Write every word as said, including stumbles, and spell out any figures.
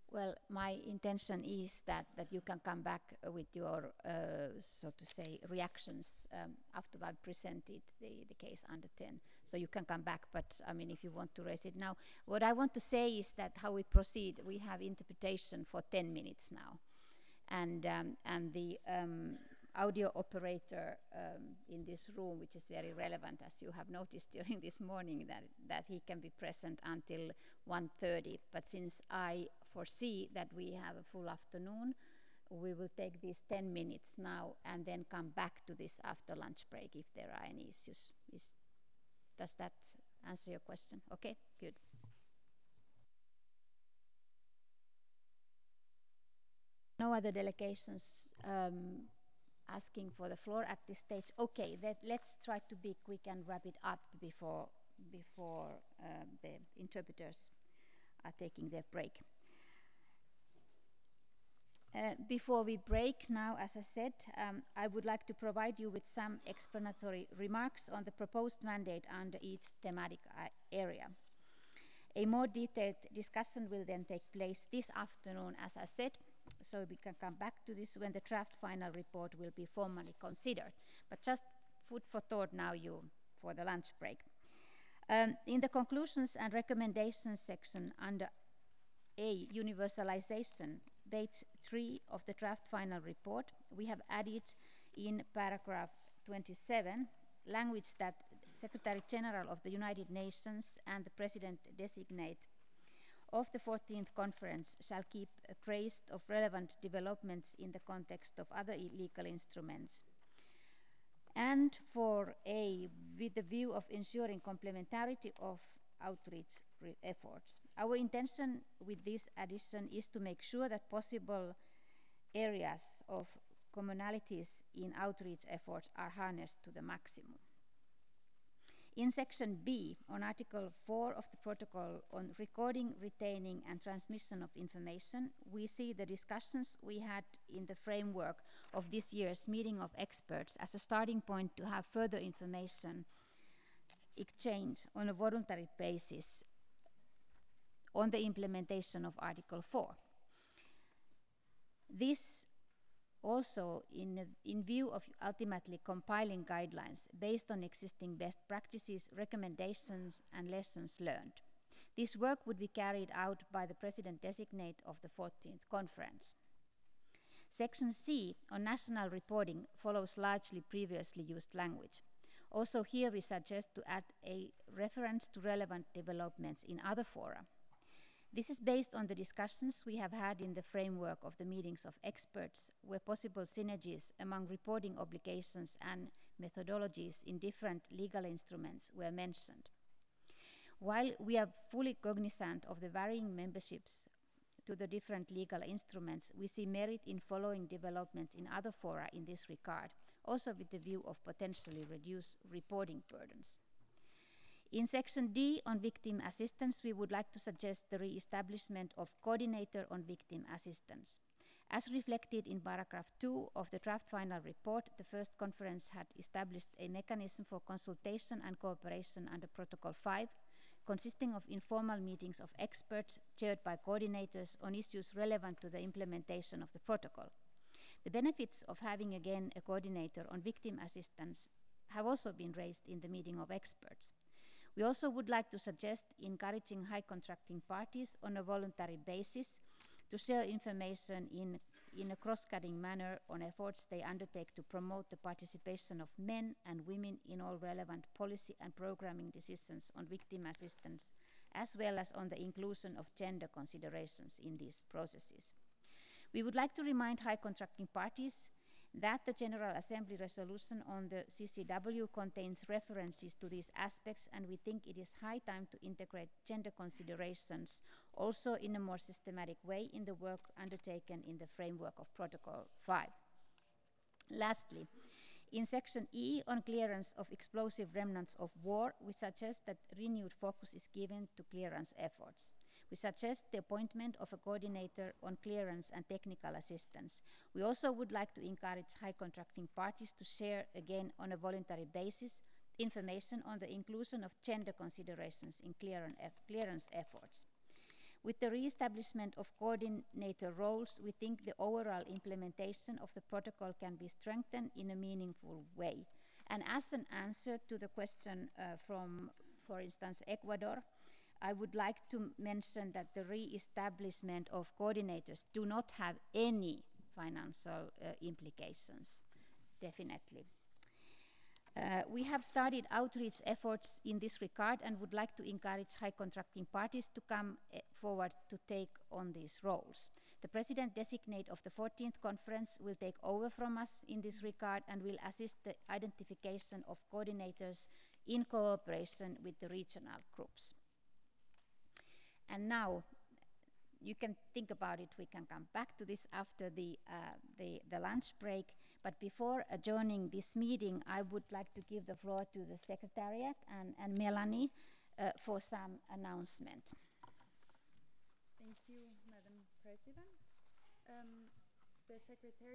Well, my intention is that, that you can come back with your, uh, so to say, reactions um, after I've presented the, the case under ten. So you can come back, but I mean, if you want to raise it now. What I want to say is that how we proceed, we have interpretation for ten minutes now. And, um, and the um, audio operator um, in this room, which is very relevant, as you have noticed during this morning, that, that he can be present until one thirty. But since I foresee that we have a full afternoon, we will take these ten minutes now and then come back to this after lunch break if there are any issues. Is, does that answer your question? Okay, good. No other delegations um, asking for the floor at this stage. Okay, that, let's try to be quick and wrap it up before, before um, the interpreters are taking their break. Uh, before we break now, as I said, um, I would like to provide you with some explanatory remarks on the proposed mandate under each thematic uh, area. A more detailed discussion will then take place this afternoon, as I said, so we can come back to this when the draft final report will be formally considered. But just food for thought now you for the lunch break. Um, in the conclusions and recommendations section under A, universalization, page three of the draft final report, we have added in paragraph twenty-seven language that Secretary General of the United Nations and the President designate of the fourteenth conference shall keep abreast of relevant developments in the context of other legal instruments. And for A, with the view of ensuring complementarity of outreach efforts. Our intention with this addition is to make sure that possible areas of commonalities in outreach efforts are harnessed to the maximum. In section B, on Article four of the Protocol on recording, retaining and transmission of information, we see the discussions we had in the framework of this year's meeting of experts as a starting point to have further information exchange on a voluntary basis on the implementation of Article four. This also in, in view of ultimately compiling guidelines based on existing best practices, recommendations and lessons learned. This work would be carried out by the President-designate of the fourteenth conference. Section C on national reporting follows largely previously used language. Also here we suggest to add a reference to relevant developments in other fora. This is based on the discussions we have had in the framework of the meetings of experts, where possible synergies among reporting obligations and methodologies in different legal instruments were mentioned. While we are fully cognizant of the varying memberships to the different legal instruments, we see merit in following developments in other fora in this regard, also with the view of potentially reduced reporting burdens. In section D on victim assistance, we would like to suggest the re-establishment of coordinator on victim assistance. As reflected in paragraph two of the draft final report, the first conference had established a mechanism for consultation and cooperation under Protocol five, consisting of informal meetings of experts chaired by coordinators on issues relevant to the implementation of the protocol. The benefits of having again a coordinator on victim assistance have also been raised in the meeting of experts. We also would like to suggest encouraging high contracting parties on a voluntary basis to share information in, in a cross-cutting manner on efforts they undertake to promote the participation of men and women in all relevant policy and programming decisions on victim assistance, as well as on the inclusion of gender considerations in these processes. We would like to remind high contracting parties that the General Assembly resolution on the C C W contains references to these aspects, and we think it is high time to integrate gender considerations also in a more systematic way in the work undertaken in the framework of Protocol five. Lastly, in section E on clearance of explosive remnants of war, we suggest that renewed focus is given to clearance efforts. We suggest the appointment of a coordinator on clearance and technical assistance. We also would like to encourage high contracting parties to share, again on a voluntary basis, information on the inclusion of gender considerations in clearance efforts. With the re-establishment of coordinator roles, we think the overall implementation of the protocol can be strengthened in a meaningful way. And as an answer to the question uh, from, for instance, Ecuador, I would like to mention that the re-establishment of coordinators do not have any financial uh, implications, definitely. Uh, we have started outreach efforts in this regard and would like to encourage high contracting parties to come uh, forward to take on these roles. The president designate of the fourteenth conference will take over from us in this regard and will assist the identification of coordinators in cooperation with the regional groups. And now, you can think about it. We can come back to this after the, uh, the, the lunch break. But before adjourning this meeting, I would like to give the floor to the Secretariat and, and Melanie uh, for some announcement. Thank you, Madam President. Um, the Secretariat